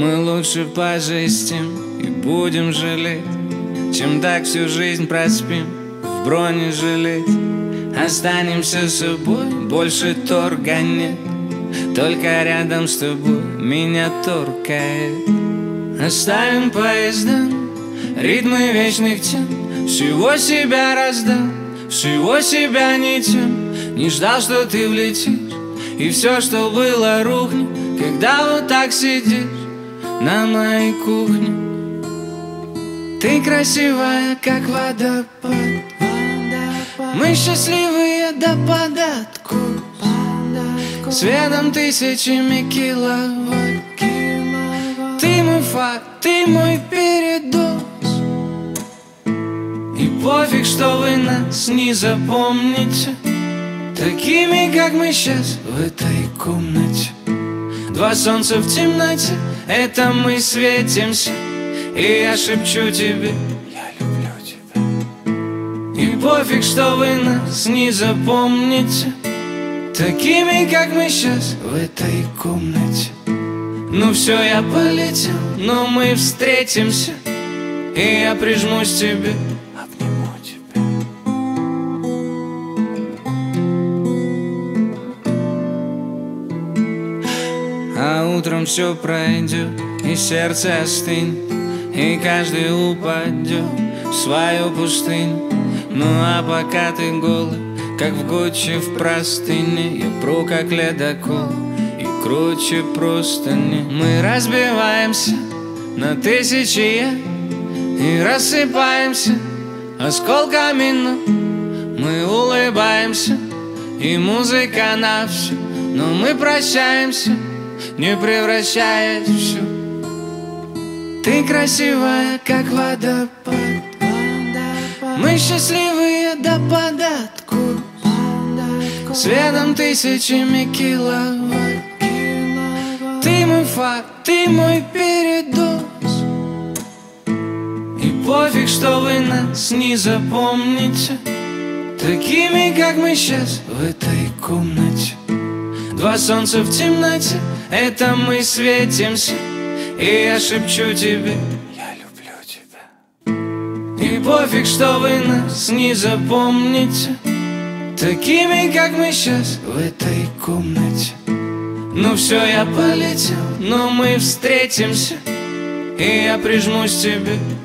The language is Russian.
Мы лучше пожестим и будем жалеть, чем так всю жизнь проспим в бронежилете. Останемся собой, больше торга нет, только рядом с тобой меня торкает. Оставим поездам ритмы вечных тем, всего себя раздал, всего себя не тем. Не ждал, что ты влетишь, и все, что было, рухнет, когда вот так сидишь на моей кухне. Ты красивая, как водопад, мы счастливые до податку, светом тысячами киловатт. Ты мой факт, ты мой передоз, и пофиг, что вы нас не запомните такими, как мы сейчас в этой комнате. Два солнца в темноте, это мы светимся, и я шепчу тебе: я люблю тебя. И пофиг, что вы нас не запомните такими, как мы сейчас в этой комнате. Ну все, я полетел, но мы встретимся, и я прижмусь к тебе, обниму тебя. А утром все пройдет, и сердце остынет, и каждый упадет в свою пустыню. Ну а пока ты голый, как в Гуччи в простыне, я пру как ледокол и круче простыни. Мы разбиваемся на тысячи и рассыпаемся осколками, но мы улыбаемся, и музыка на все. Но мы прощаемся, не превращаясь в все. Ты красивая, как водопад, мы счастливые до податку, светом тысячами киловатт. Ты мой факт, ты мой передоз, и пофиг, что вы нас не запомните такими, как мы сейчас в этой комнате. Два солнца в темноте, это мы светимся, и я шепчу тебе: я люблю тебя. И пофиг, что вы нас не запомните такими, как мы сейчас в этой комнате. Ну все, я полетел, но мы встретимся, и я прижмусь к тебе.